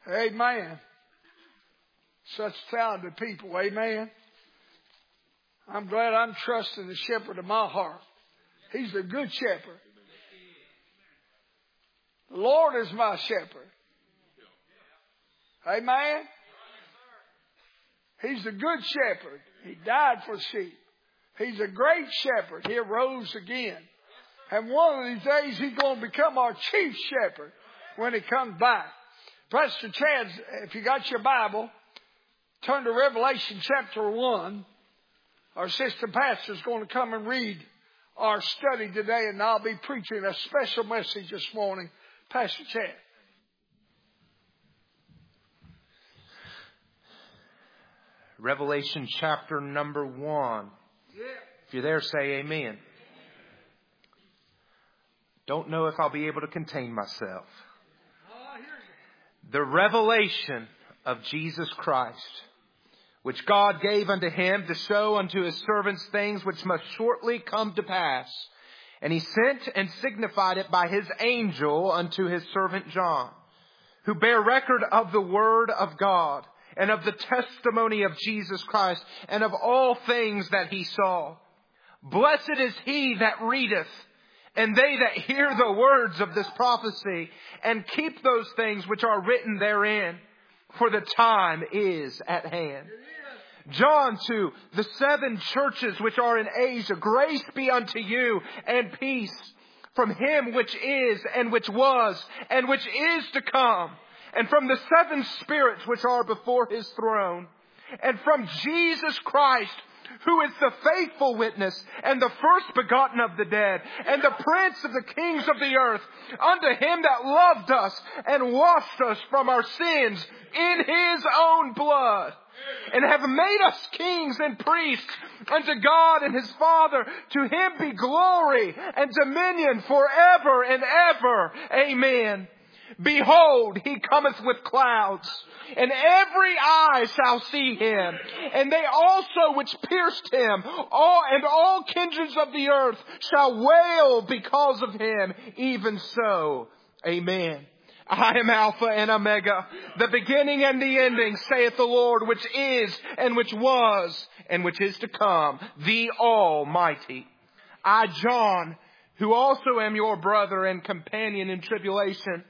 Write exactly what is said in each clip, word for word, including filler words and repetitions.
Amen. Such talented people. Amen. I'm glad I'm trusting the shepherd of my heart. He's a good shepherd. The Lord is my shepherd. Amen. He's a good shepherd. He died for sheep. He's a great shepherd. He arose again. And one of these days he's going to become our chief shepherd when he comes back. Pastor Chad, if you got your Bible, turn to Revelation chapter one. Our assistant pastor is going to come and read our study today, and I'll be preaching a special message this morning. Pastor Chad. Revelation chapter number one. Yeah. If you're there, say amen. Don't know if I'll be able to contain myself. Oh, I hear you. The revelation of Jesus Christ, which God gave unto him to show unto his servants things which must shortly come to pass. And he sent and signified it by his angel unto his servant John, who bear record of the word of God and of the testimony of Jesus Christ and of all things that he saw. Blessed is he that readeth, and they that hear the words of this prophecy, and keep those things which are written therein, for the time is at hand. John to the seven churches which are in Asia, grace be unto you and peace from him which is and which was and which is to come, and from the seven spirits which are before his throne, and from Jesus Christ, who is the faithful witness and the first begotten of the dead, and the prince of the kings of the earth, unto him that loved us and washed us from our sins in his own blood, and have made us kings and priests unto God and his Father. To him be glory and dominion forever and ever. Amen. Behold, he cometh with clouds, and every eye shall see him, and they also which pierced him, all and all kindreds of the earth shall wail because of him. Even so, amen. I am Alpha and Omega, the beginning and the ending, saith the Lord, which is and which was and which is to come, the Almighty. I, John, who also am your brother and companion in tribulation,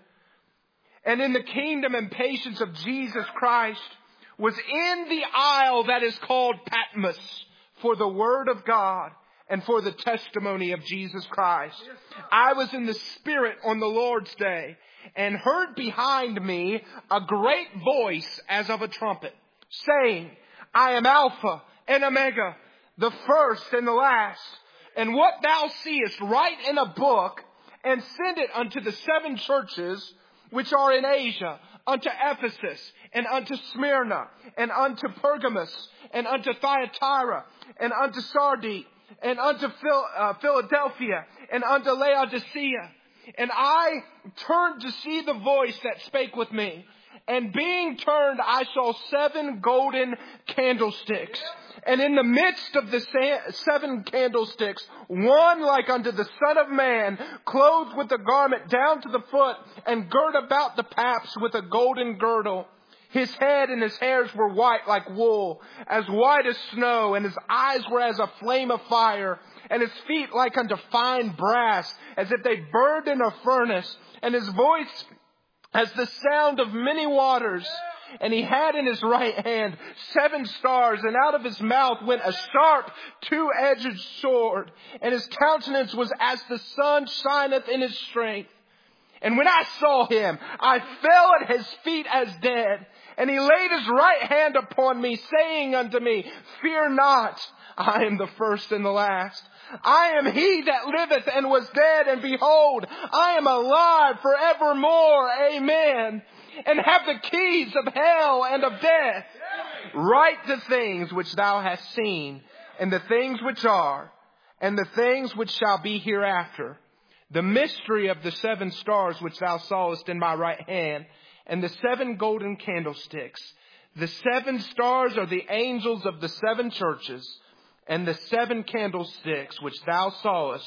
and in the kingdom and patience of Jesus Christ, was in the isle that is called Patmos for the word of God and for the testimony of Jesus Christ. I was in the Spirit on the Lord's day, and heard behind me a great voice as of a trumpet, saying, I am Alpha and Omega, the first and the last. And what thou seest, write in a book, and send it unto the seven churches which are in Asia, unto Ephesus, and unto Smyrna, and unto Pergamos, and unto Thyatira, and unto Sardis, and unto Phil, uh, Philadelphia, and unto Laodicea. And I turned to see the voice that spake with me. And being turned, I saw seven golden candlesticks. And in the midst of the seven candlesticks, one like unto the Son of Man, clothed with a garment down to the foot, and girt about the paps with a golden girdle. His head and his hairs were white like wool, as white as snow, and his eyes were as a flame of fire, and his feet like unto fine brass, as if they burned in a furnace, and his voice as the sound of many waters. And he had in his right hand seven stars, and out of his mouth went a sharp two-edged sword, and his countenance was as the sun shineth in his strength. And when I saw him, I fell at his feet as dead. And he laid his right hand upon me, saying unto me, Fear not, I am the first and the last. I am he that liveth and was dead, and behold, I am alive forevermore. Amen. And have the keys of hell and of death. Write the things which thou hast seen, and the things which are, and the things which shall be hereafter. The mystery of the seven stars which thou sawest in my right hand, and the seven golden candlesticks. The seven stars are the angels of the seven churches, and the seven candlesticks which thou sawest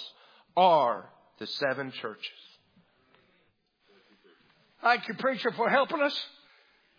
are the seven churches. Thank you, preacher, for helping us.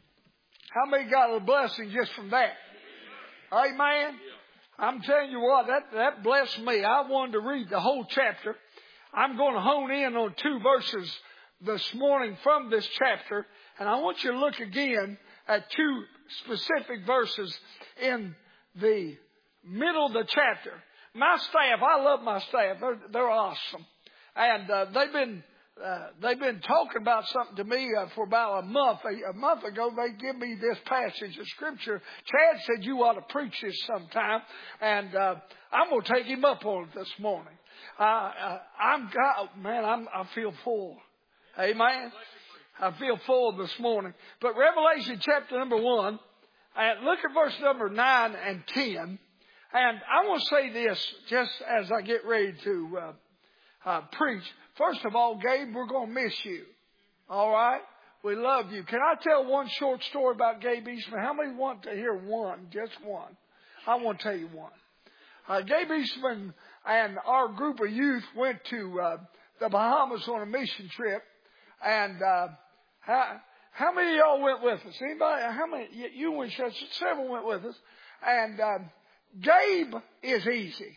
How many got a blessing just from that? Amen. I'm telling you what, that, that blessed me. I wanted to read the whole chapter. I'm going to hone in on two verses this morning from this chapter. And I want you to look again at two specific verses in the middle of the chapter. My staff, I love my staff. They're, they're awesome. And uh, they've been uh, they've been talking about something to me uh, for about a month. A, a month ago, they give me this passage of Scripture. Chad said, you ought to preach this sometime. And uh, I'm going to take him up on it this morning. Uh, uh, I'm God, man, I'm, I feel full. Amen. I feel full this morning. But Revelation chapter number one, and look at verse number nine and ten. And I want to say this just as I get ready to uh, uh, preach. First of all, Gabe, we're going to miss you. All right? We love you. Can I tell one short story about Gabe Eastman? How many want to hear one? Just one. I want to tell you one. Uh, Gabe Eastman and our group of youth went to uh, the Bahamas on a mission trip. And uh, how, how many of y'all went with us? Anybody? How many? You went, several went with us. And uh, Gabe is easy.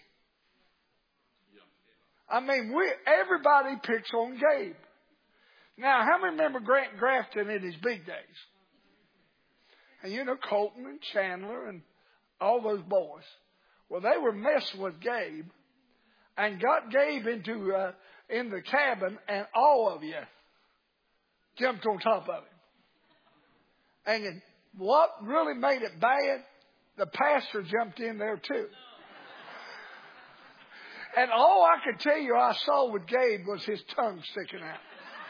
I mean, we everybody picks on Gabe. Now, how many remember Grant Grafton in his big days? And you know, Colton and Chandler and all those boys. Well, they were messing with Gabe and got Gabe into uh, in the cabin, and all of you jumped on top of him. And what really made it bad, the pastor jumped in there too. And all I could tell you I saw with Gabe was his tongue sticking out.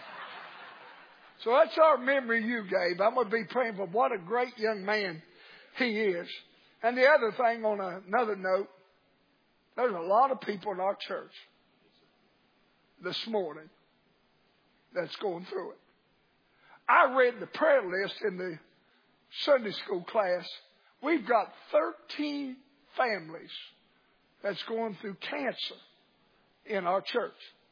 So that's our memory of you, Gabe. I'm going to be praying for what a great young man he is. And the other thing on another note, there's a lot of people in our church this morning that's going through it. I read the prayer list in the Sunday school class. We've got thirteen families that's going through cancer in our church.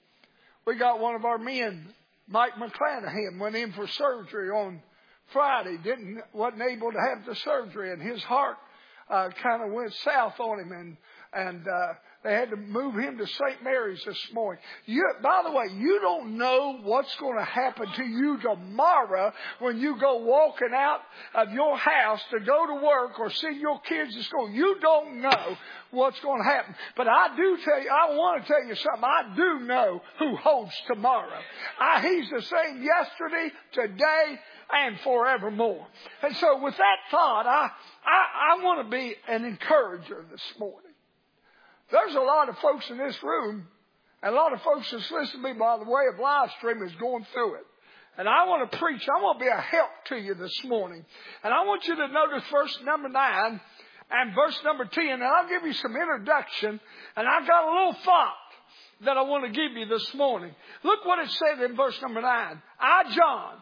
We got one of our men, Mike McClanahan, went in for surgery on Friday. Didn't wasn't able to have the surgery, and his heart uh, kind of went south on him, and and uh, they had to move him to Saint Mary's this morning. You, by the way, you don't know what's going to happen to you tomorrow when you go walking out of your house to go to work or see your kids at school. You don't know what's going to happen. But I do tell you, I want to tell you something. I do know who holds tomorrow. I, he's the same yesterday, today, and forevermore. And so with that thought, I, I, I want to be an encourager this morning. There's a lot of folks in this room, and a lot of folks that's listening to me by the way of live stream is going through it. And I want to preach. I want to be a help to you this morning. And I want you to notice verse number nine and verse number ten. And I'll give you some introduction. And I've got a little thought that I want to give you this morning. Look what it said in verse number nine. I, John,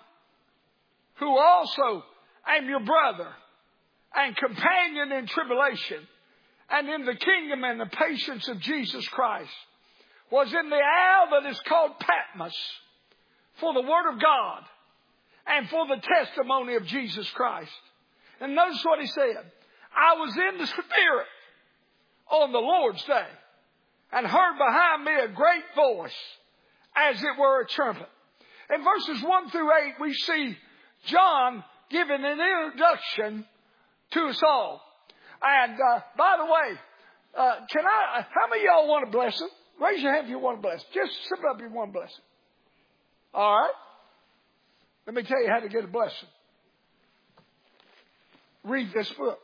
who also am your brother and companion in tribulation, and in the kingdom and the patience of Jesus Christ, was in the isle that is called Patmos for the word of God and for the testimony of Jesus Christ. And notice what he said. I was in the Spirit on the Lord's day and heard behind me a great voice as it were a trumpet. In verses one through eight, we see John giving an introduction to us all. And, uh, by the way, uh, can I, how many of y'all want a blessing? Raise your hand if you want a blessing. Just slip up if you want a blessing. All right? Let me tell you how to get a blessing. Read this book.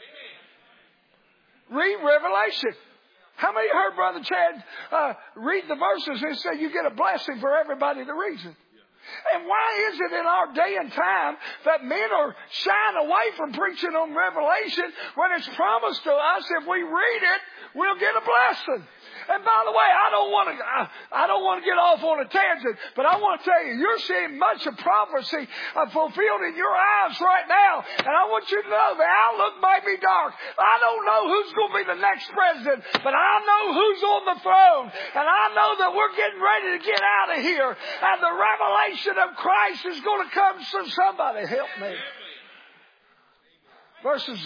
Read Revelation. How many heard Brother Chad uh, read the verses and say you get a blessing for everybody that reads it? And why is it in our day and time that men are shying away from preaching on Revelation when it's promised to us if we read it, we'll get a blessing? And by the way, I don't want to, I, I don't want to get off on a tangent, but I want to tell you, you're seeing much of prophecy uh, fulfilled in your eyes right now. And I want you to know the outlook may be dark. I don't know who's going to be the next president, but I know who's on the throne. And I know that we're getting ready to get out of here. And the revelation of Christ is going to come. So somebody help me. Verses,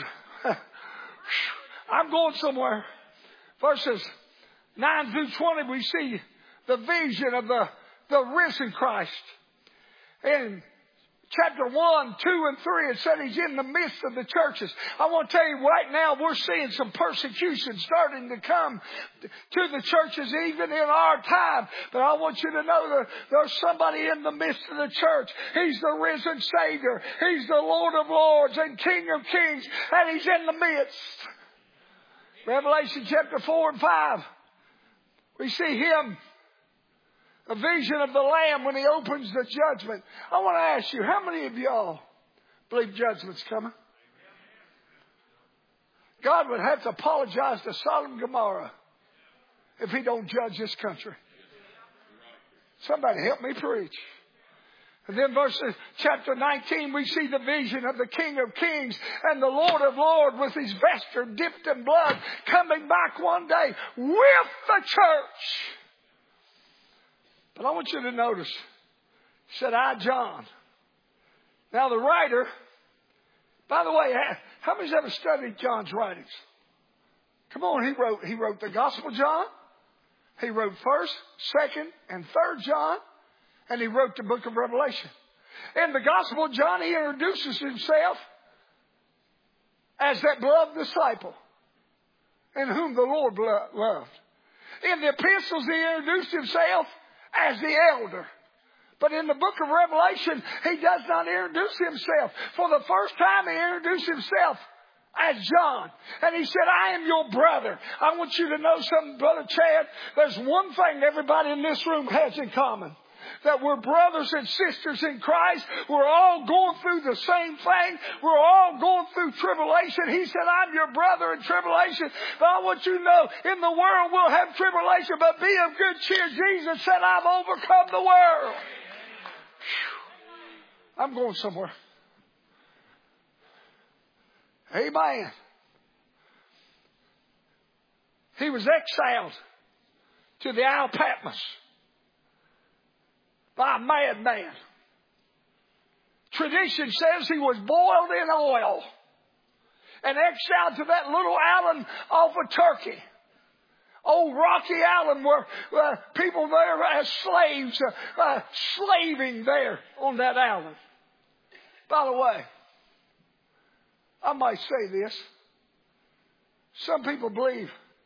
I'm going somewhere. Verses nine through twenty, we see the vision of the, the risen Christ. In chapter one, two, and three, it said He's in the midst of the churches. I want to tell you right now, we're seeing some persecution starting to come to the churches even in our time. But I want you to know that there's somebody in the midst of the church. He's the risen Savior. He's the Lord of Lords and King of Kings. And He's in the midst. Revelation chapter four and five. We see Him. A vision of the Lamb when He opens the judgment. I want to ask you, how many of y'all believe judgment's coming? God would have to apologize to Sodom and Gomorrah if He don't judge this country. Somebody help me preach. And then verse chapter nineteen, we see the vision of the King of Kings and the Lord of Lords with His vesture dipped in blood coming back one day with the church. But I want you to notice, said I, John. Now the writer, by the way, how many's ever studied John's writings? Come on, he wrote, he wrote the Gospel of John. He wrote first, second, and third John. And he wrote the book of Revelation. In the Gospel of John, he introduces himself as that beloved disciple in whom the Lord loved. In the epistles, he introduced himself as the elder. But in the book of Revelation, he does not introduce himself. For the first time, he introduced himself as John. And he said, I am your brother. I want you to know something, Brother Chad. There's one thing everybody in this room has in common. That we're brothers and sisters in Christ. We're all going through the same thing. We're all going through tribulation. He said, I'm your brother in tribulation. But I want you to know, in the world we'll have tribulation, but be of good cheer. Jesus said, I've overcome the world. Whew. I'm going somewhere. Amen. He was exiled to the Isle of Patmos by a madman. Tradition says he was boiled in oil and exiled to that little island off of Turkey. Old Rocky Island, where uh, people there as slaves, uh, uh, slaving there on that island. By the way, I might say this. Some people believe,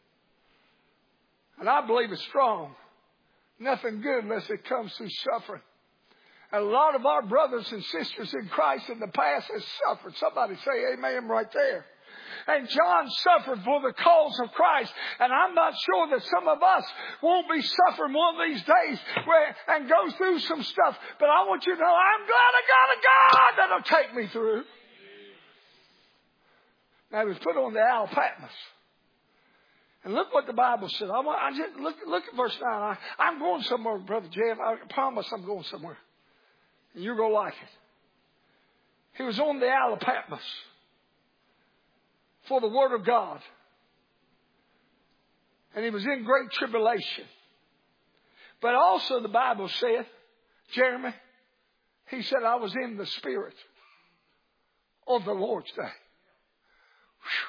and I believe it's strong, nothing good unless it comes through suffering. And a lot of our brothers and sisters in Christ in the past have suffered. Somebody say amen right there. And John suffered for the cause of Christ. And I'm not sure that some of us won't be suffering one of these days where, and go through some stuff. But I want you to know, I'm glad I got a God that'll take me through. Now he was put on the Isle of Patmos. And look what the Bible said. I want, I just look, look at verse nine. I, I'm going somewhere, Brother Jeff. I promise I'm going somewhere. And you're going to like it. He was on the Isle of Patmos for the Word of God. And he was in great tribulation. But also the Bible said, Jeremy, he said, I was in the Spirit of the Lord's day. Whew.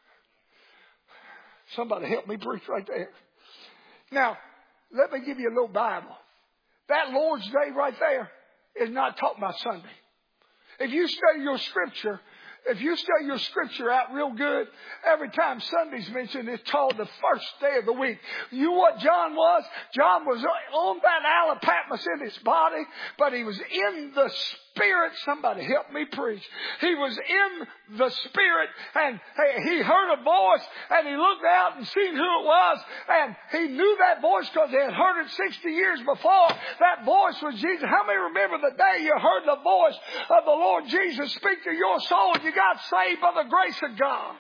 Somebody help me preach right there. Now, let me give you a little Bible. That Lord's Day right there is not taught about Sunday. If you study your scripture, if you study your scripture out real good, every time Sunday's mentioned, it's called the first day of the week. You know what John was? John was on that Isle of Patmos in his body, but he was in the Spirit. Somebody help me preach. He was in the Spirit, and he heard a voice, and he looked out and seen who it was, and he knew that voice because he had heard it sixty years before. That voice was Jesus. How many remember the day you heard the voice of the Lord Jesus speak to your soul and you got saved by the grace of God?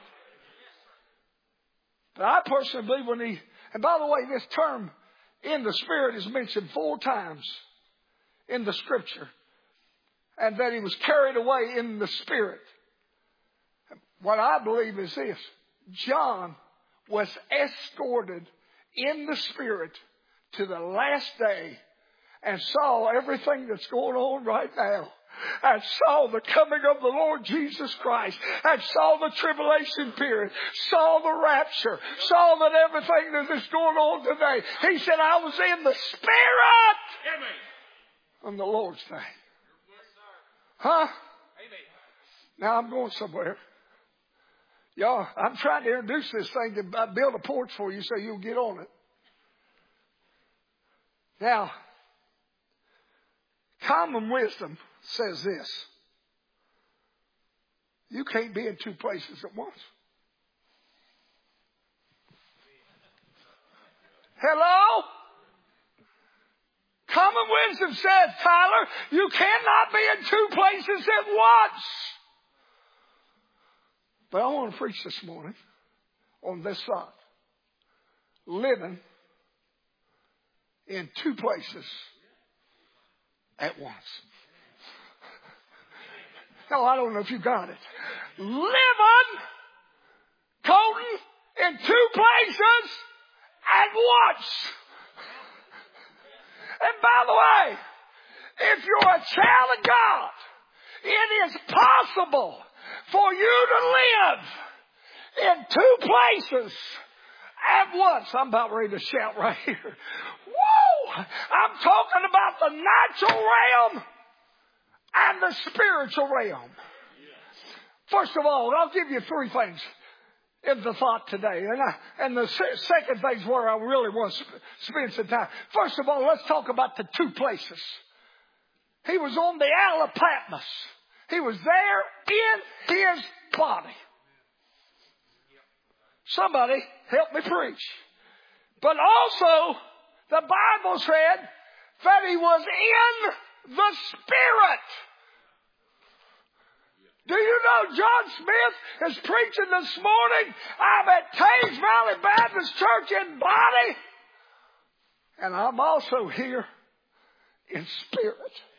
But I personally believe when he, and by the way, this term in the Spirit is mentioned four times in the Scripture. And that he was carried away in the Spirit. What I believe is this. John was escorted in the Spirit to the last day and saw everything that's going on right now. and saw the coming of the Lord Jesus Christ, and saw the tribulation period, saw the rapture, saw that everything that is going on today. He said, I was in the Spirit on the Lord's day. Huh? Now I'm going somewhere. Y'all, I'm trying to introduce this thing to build a porch for you so you'll get on it. Now, common wisdom says this. You can't be in two places at once. Hello? Common wisdom says, Tyler, you cannot be in two places at once. But I want to preach this morning on this thought. Living in two places at once. No, I don't know if you got it. Living, Colton, in two places at once. And by the way, if you're a child of God, it is possible for you to live in two places at once. I'm about ready to shout right here. Whoa! I'm talking about the natural realm and the spiritual realm. First of all, I'll give you three things in the thought today. And, I, and the se- second thing's where I really want to sp- spend some time. First of all, let's talk about the two places. He was on the Isle of Patmos. He was there in his body. Somebody help me preach. But also, the Bible said that he was in the Spirit. Do you know John Smith is preaching this morning? I'm at Taves Valley Baptist Church in body. And I'm also here in spirit.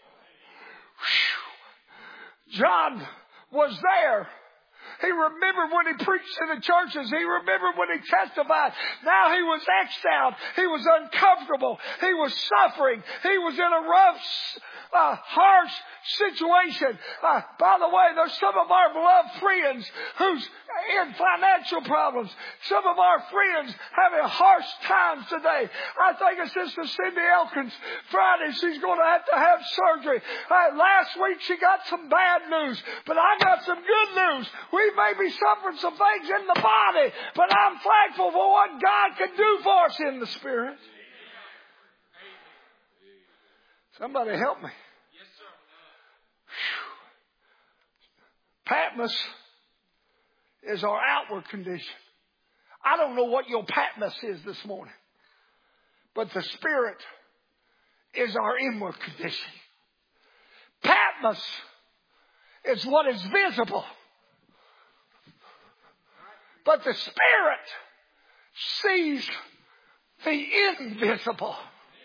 Whew. John was there. He remembered when he preached to the churches. He remembered when he testified. Now he was X'd out. He was uncomfortable. He was suffering. He was in a rough, uh, harsh situation. Uh, by the way, there's some of our beloved friends who's in financial problems. Some of our friends having harsh times today. I think it's Sister Cindy Elkins. Friday, she's going to have to have surgery. Uh, last week, she got some bad news, but I got some good news. We may be suffering some things in the body, but I'm thankful for what God can do for us in the Spirit. Somebody help me. Yes, sir. Patmos is our outward condition. I don't know what your Patmos is this morning, but the Spirit is our inward condition. Patmos is what is visible, but the Spirit sees the invisible.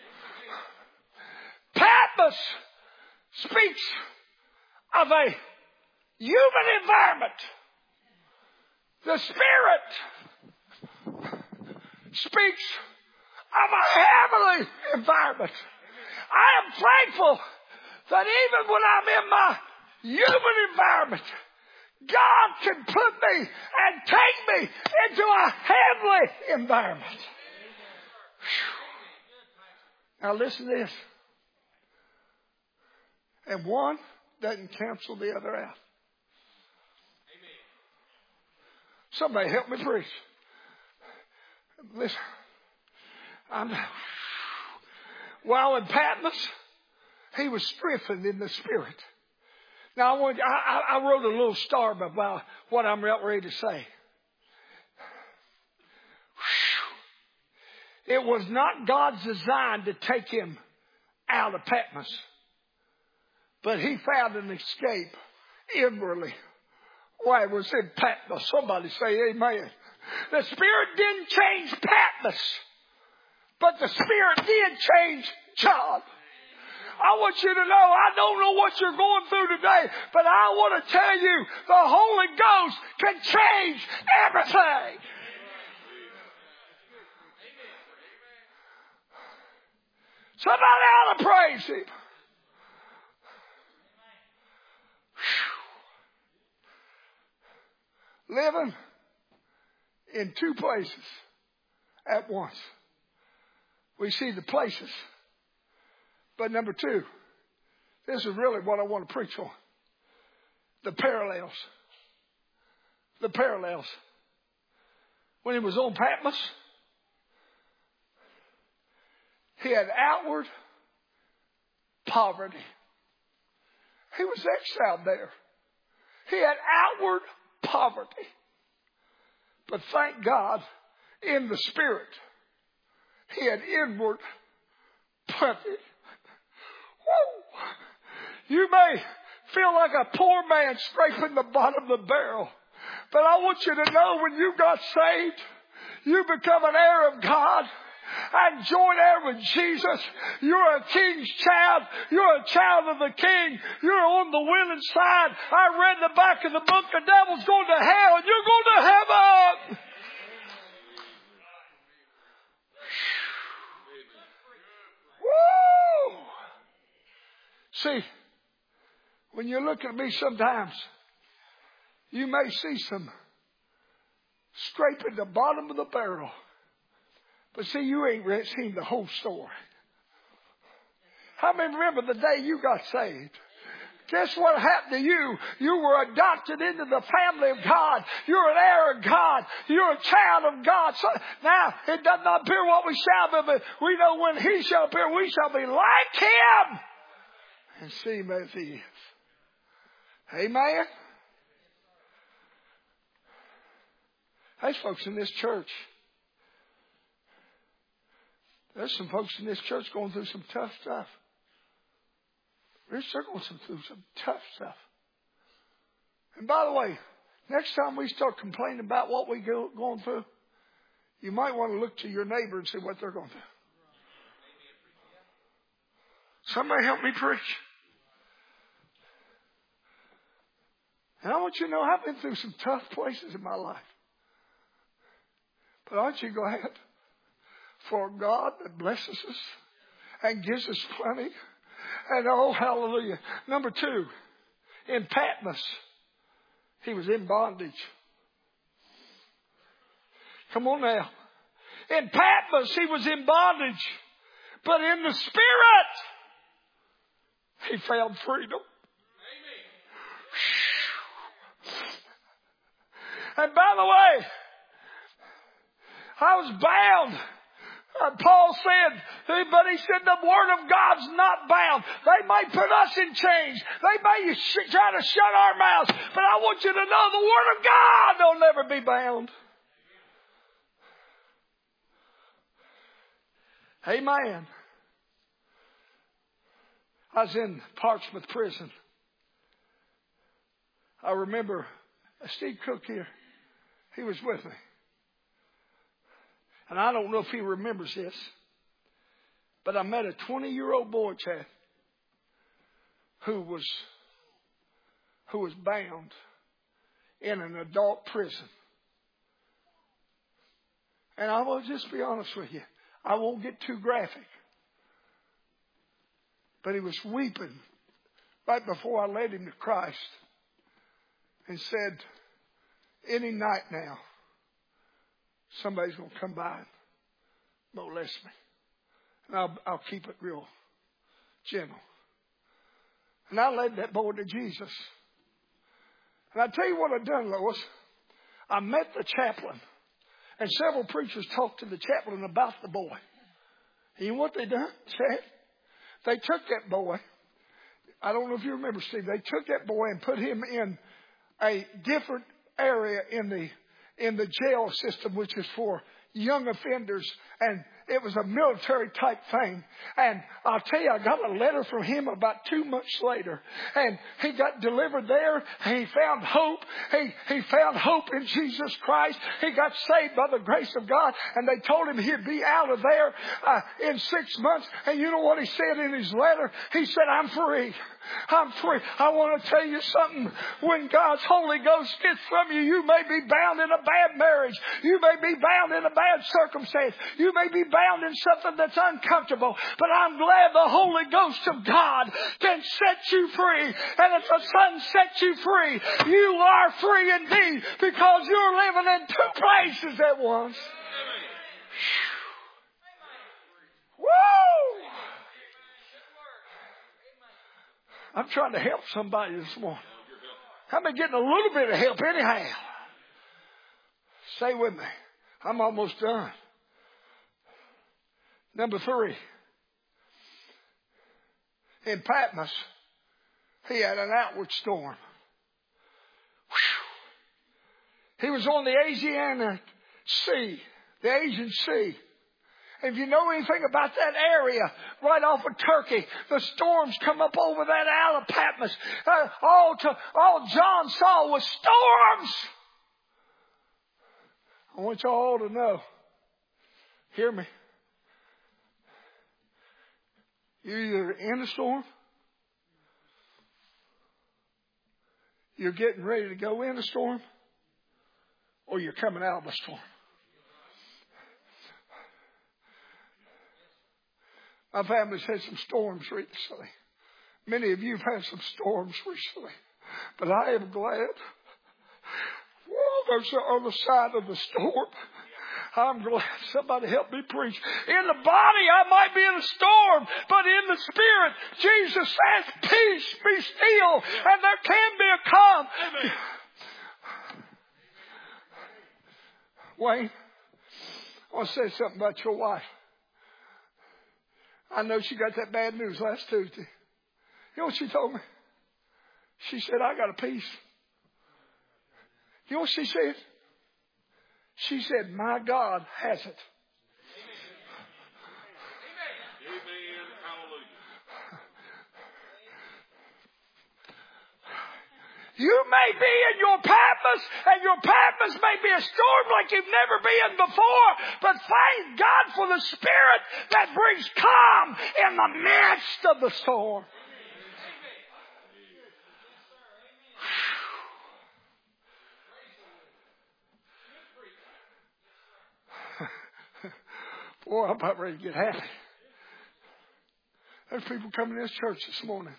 Patmos speaks of a human environment. The Spirit speaks of a heavenly environment. I am thankful that even when I'm in my human environment, God can put me and take me into a heavenly environment. Now listen to this. And one doesn't cancel the other out. Somebody help me preach. Listen. I'm, while in Patmos, he was strengthened in the Spirit. Now, I, want, I, I wrote a little star about what I'm ready to say. It was not God's design to take him out of Patmos, but he found an escape inwardly. Why it was in Patmos. Somebody say amen. The Spirit didn't change Patmos, but the Spirit did change John. I want you to know, I don't know what you're going through today, but I want to tell you, the Holy Ghost can change everything. Somebody ought to praise Him. Whew. Living in two places at once. We see the places. But number two, this is really what I want to preach on. The parallels. The parallels. When he was on Patmos, he had outward poverty. He was exiled there. He had outward poverty. But thank God, in the Spirit, he had inward plenty. Woo! You may feel like a poor man scraping the bottom of the barrel. But I want you to know when you got saved, you become an heir of God and joint heir with Jesus. You're a king's child. You're a child of the king. You're on the winning side. I read the back of the book. The devil's going to hell and you're going to heaven. Woo! See, when you look at me sometimes, you may see some scraping the bottom of the barrel. But see, you ain't seen the whole story. How many remember the day you got saved? Guess what happened to you? You were adopted into the family of God. You're an heir of God. You're a child of God. So now, it does not appear what we shall be, but we know when he shall appear, we shall be like him. And see him as he is. Amen? There's folks in this church. There's some folks in this church going through some tough stuff. They're going through some tough stuff. And by the way, next time we start complaining about what we're go, going through, you might want to look to your neighbor and see what they're going through. Somebody help me preach. And I want you to know I've been through some tough places in my life. But aren't you glad for God that blesses us and gives us plenty? And oh, hallelujah. Number two, in Patmos, he was in bondage. Come on now. In Patmos, he was in bondage. But in the Spirit, he found freedom. And by the way, I was bound. Uh, Paul said, but he said the Word of God's not bound. They may put us in chains. They may sh- try to shut our mouths. But I want you to know the Word of God will never be bound. Amen. I was in Portsmouth prison. I remember Steve Cook here. He was with me. And I don't know if he remembers this, but I met a twenty-year-old boy, Chad, who was who was bound in an adult prison. And I will just be honest with you. I won't get too graphic. But he was weeping right before I led him to Christ and said, any night now, somebody's going to come by and molest me. And I'll, I'll keep it real gentle. And I led that boy to Jesus. And I tell you what I've done, Lois. I met the chaplain. And several preachers talked to the chaplain about the boy. And you know what they done, Chad? They took that boy. I don't know if you remember, Steve. They took that boy and put him in a different area in the in the jail system, which is for young offenders. And it was a military type thing. And I'll tell you, I got a letter from him about two months later. And he got delivered there. And he found hope. He, he found hope in Jesus Christ. He got saved by the grace of God. And they told him he'd be out of there uh, in six months. And you know what he said in his letter? He said, I'm free. I'm free. I want to tell you something. When God's Holy Ghost gets from you, you may be bound in a bad marriage. You may be bound in a bad circumstance. You may be bound in something that's uncomfortable. But I'm glad the Holy Ghost of God can set you free. And if the Son sets you free, you are free indeed, because you're living in two places at once. Woo! I'm trying to help somebody this morning. I've been getting a little bit of help anyhow. Stay with me. I'm almost done. Number three. In Patmos, he had an outward storm. Whew. He was on the Asian Sea, the Asian Sea. If you know anything about that area, right off of Turkey, the storms come up over that Isle of Patmos. Uh, all, to, all John saw was storms. I want you all to know. Hear me. You're either in a storm, you're getting ready to go in a storm, or you're coming out of a storm. My family's had some storms recently. Many of you have had some storms recently. But I am glad. Well, there's the other side of the storm. I'm glad somebody helped me preach. In the body, I might be in a storm, but in the spirit, Jesus says, peace, be still, and there can be a calm. Wayne, I want to say something about your wife. I know she got that bad news last Tuesday. You know what she told me? She said, I got a peace. You know what she said? She said, my God has it. You may be in your Patmos, and your Patmos may be a storm like you've never been before, but thank God for the Spirit that brings calm in the midst of the storm. Boy, I'm about ready to get happy. There's people coming to this church this morning.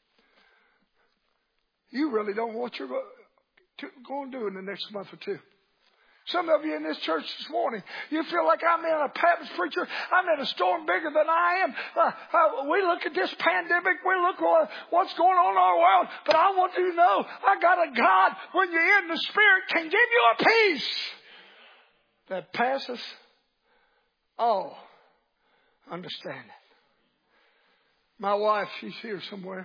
You really don't know what you're going to do in the next month or two. Some of you in this church this morning, you feel like I'm in a Patmos, preacher. I'm in a storm bigger than I am. Uh, uh, we look at this pandemic. We look at what's going on in our world. But I want you to know, I got a God, when you're in the Spirit, can give you a peace that passes all understanding. My wife, she's here somewhere.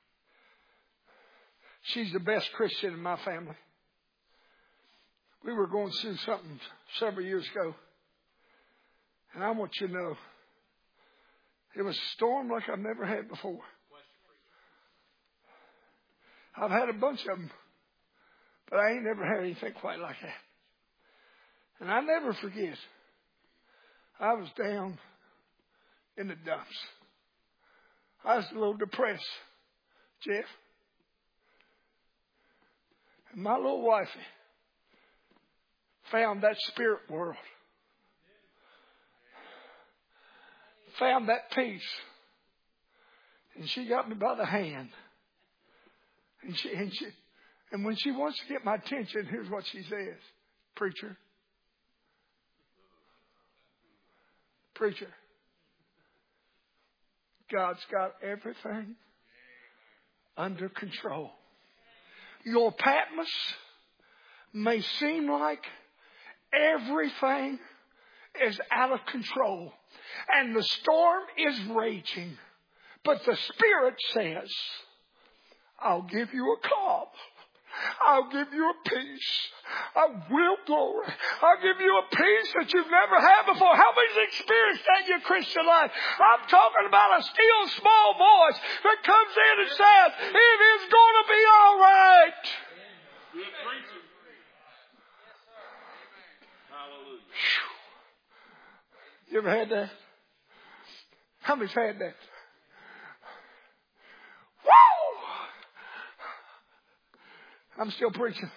She's the best Christian in my family. We were going through something several years ago. And I want you to know, it was a storm like I've never had before. I've had a bunch of them, but I ain't never had anything quite like that. And I never forget, I was down in the dumps. I was a little depressed, Jeff. And my little wifey found that spirit world. Found that peace. And she got me by the hand. And she, and she, and when she wants to get my attention, here's what she says. Preacher. Preacher. God's got everything under control. Your Patmos may seem like everything is out of control and the storm is raging. But the Spirit says, I'll give you a calm. I'll give you a peace. I will glory. I'll give you a peace that you've never had before. How many's experienced that in your Christian life? I'm talking about a still small voice that comes in and says, it is going to be all right. You ever had that? How many's had that? Woo! I'm still preaching.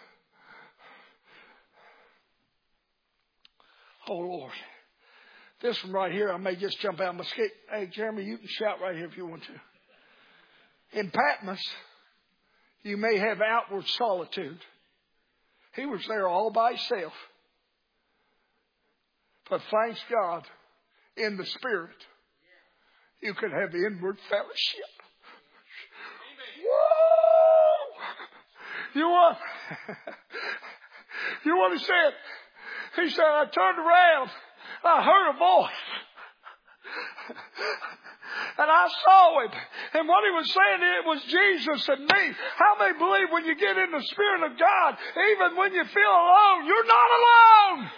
Oh, Lord. This one right here, I may just jump out of my skate. Hey, Jeremy, you can shout right here if you want to. In Patmos, you may have outward solitude. He was there all by himself. But thanks God, in the Spirit, you could have inward fellowship. Whoa! You want, you want to say it? He said, I turned around. I heard a voice. And I saw him. And what he was saying, it was Jesus and me. How many believe when you get in the Spirit of God, even when you feel alone, you're not alone?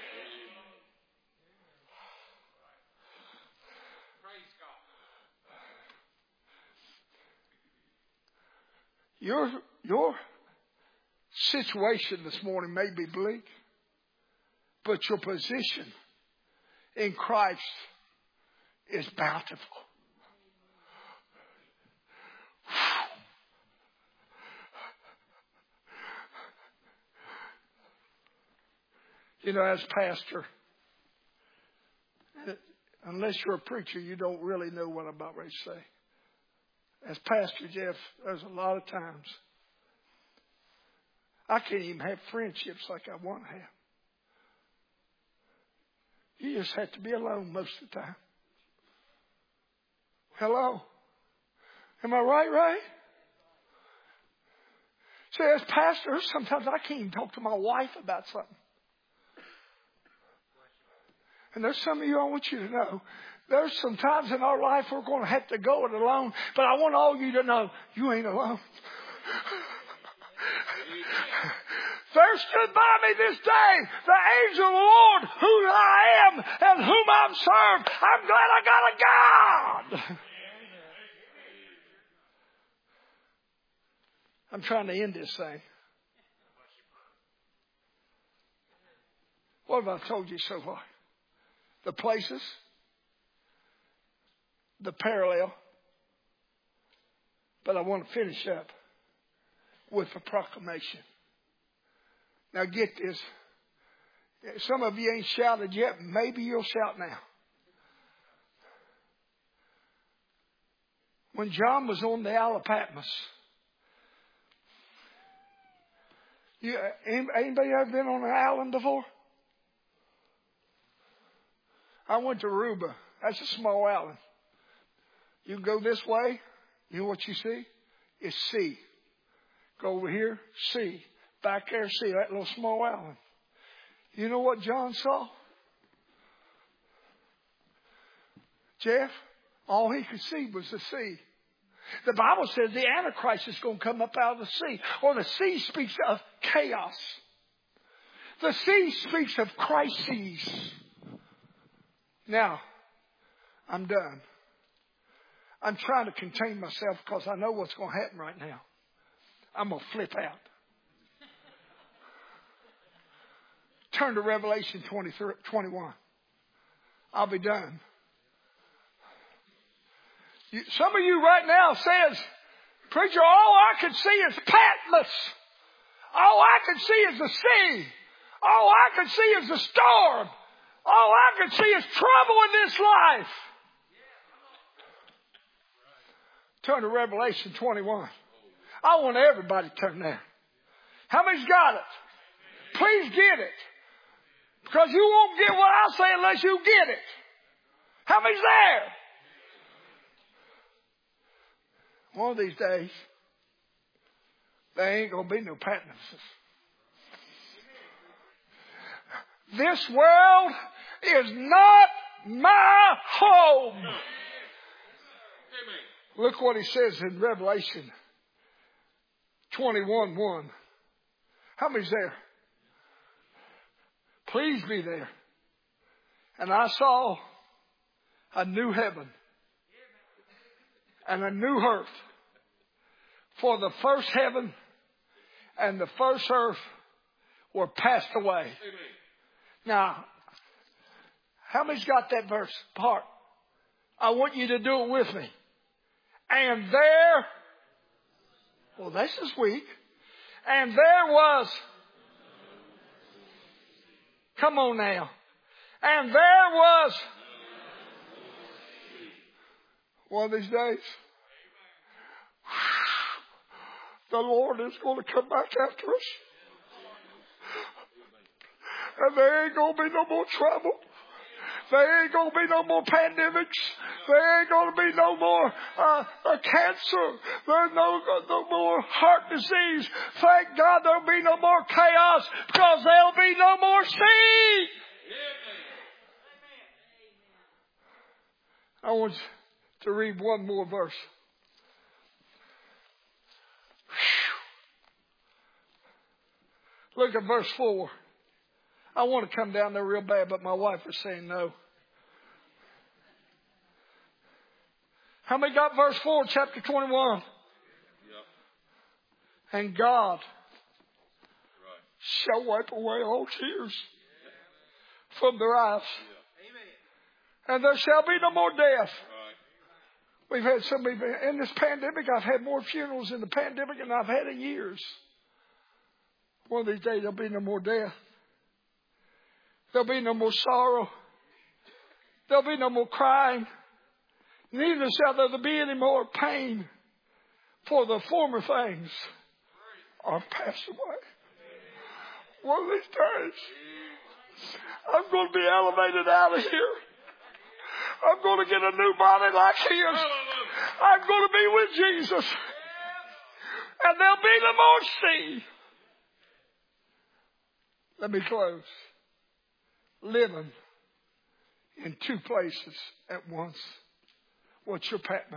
Your, your situation this morning may be bleak, but your position in Christ is bountiful. You know, as pastor, unless you're a preacher, you don't really know what I'm about ready to say. As Pastor Jeff, there's a lot of times I can't even have friendships like I want to have. You just have to be alone most of the time. Hello? Am I right, Ray? See, as pastor, sometimes I can't even talk to my wife about something. And there's some of you I want you to know. There's some times in our life we're going to have to go it alone. But I want all you to know, you ain't alone. There stood by me this day the angel of the Lord, who I am and whom I'm served. I'm glad I got a God. I'm trying to end this thing. What have I told you so far? The places, the parallel. But I want to finish up with a proclamation. Now get this. Some of you ain't shouted yet. Maybe you'll shout now. When John was on the Isle of Patmos, you, anybody ever been on an island before? I went to Aruba. That's a small island. You go this way, you know what you see? It's sea. Go over here, sea. Back there, sea. That little small island. You know what John saw? Jeff, all he could see was the sea. The Bible says the Antichrist is going to come up out of the sea. Or the sea speaks of chaos. The sea speaks of crises. Now, I'm done. I'm trying to contain myself because I know what's going to happen right now. I'm going to flip out. Turn to Revelation twenty-one. I'll be done. You, some of you right now says, preacher, all I can see is Patmos. All I can see is the sea. All I can see is the storm. All I can see is trouble in this life. Turn to Revelation twenty-one. I want everybody to turn there. How many's got it? Please get it. Because you won't get what I say unless you get it. How many's there? One of these days, there ain't going to be no Patmos. This world is not my home. Look what he says in Revelation twenty-one one. How many's there? Please be there. And I saw a new heaven and a new earth. For the first heaven and the first earth were passed away. Now, how many's got that verse part? I want you to do it with me. And there, well, this is weak. And there was. Come on now. And there was. One of these days, the Lord is going to come back after us. And there ain't going to be no more trouble. There ain't going to be no more pandemics. There ain't going to be no more uh, uh, cancer. There's no, no more heart disease. Thank God there'll be no more chaos because there'll be no more sea. I want to read one more verse. Look at verse four. I want to come down there real bad, but my wife is saying no. How many got verse four, chapter twenty-one? Yep. And God right. shall wipe away all tears from their eyes. Yeah. And there shall be no more death. Right. We've had so many, in this pandemic, I've had more funerals in the pandemic than I've had in years. One of these days there'll be no more death. There'll be no more sorrow. There'll be no more crying. Neither shall there be any more pain. For the former things are passed away. One of these days, I'm going to be elevated out of here. I'm going to get a new body like his. I'm going to be with Jesus. And there'll be no more sea. Let me close. Living in two places at once. What's your Patmos?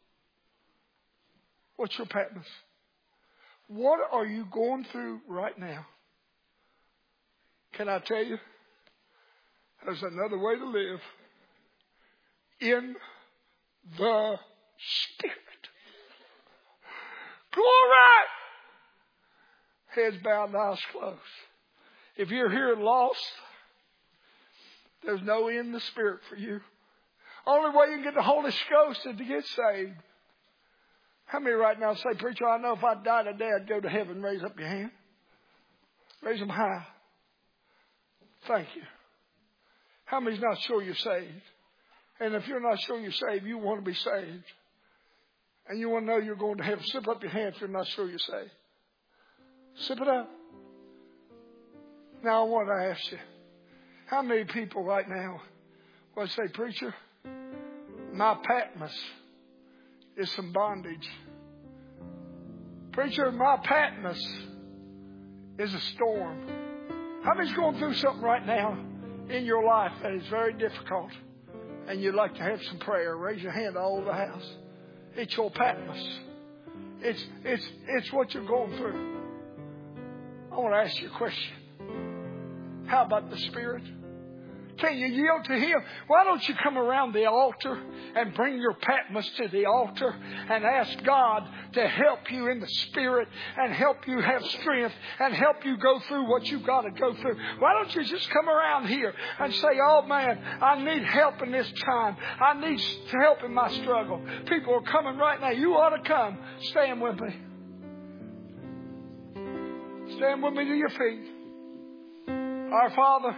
What's your Patmos? What are you going through right now? Can I tell you? There's another way to live. In the Spirit. Glory! Heads bowed and eyes closed. If you're here lost, there's no in the Spirit for you. Only way you can get the Holy Ghost is to get saved. How many right now say, preacher, I know if I died today, I'd go to heaven. Raise up your hand. Raise them high. Thank you. How many's not sure you're saved? And if you're not sure you're saved, you want to be saved. And you want to know you're going to heaven. Slip up your hand if you're not sure you're saved. Slip it up. Now I want to ask you, how many people right now will say, preacher, my Patmos is some bondage. Preacher, my Patmos is a storm. How many's going through something right now in your life that is very difficult and you'd like to have some prayer? Raise your hand all over the house. It's your Patmos. It's, it's, it's what you're going through. I want to ask you a question. How about the Spirit? Can you yield to Him? Why don't you come around the altar and bring your Patmos to the altar and ask God to help you in the Spirit and help you have strength and help you go through what you've got to go through? Why don't you just come around here and say, oh man, I need help in this time. I need help in my struggle. People are coming right now. You ought to come. Stand with me. Stand with me to your feet. Our Father,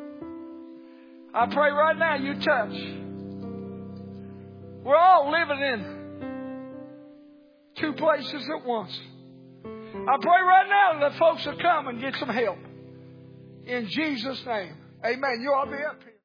I pray right now you touch. We're all living in two places at once. I pray right now that folks will come and get some help. In Jesus' name. Amen. You ought to be up here.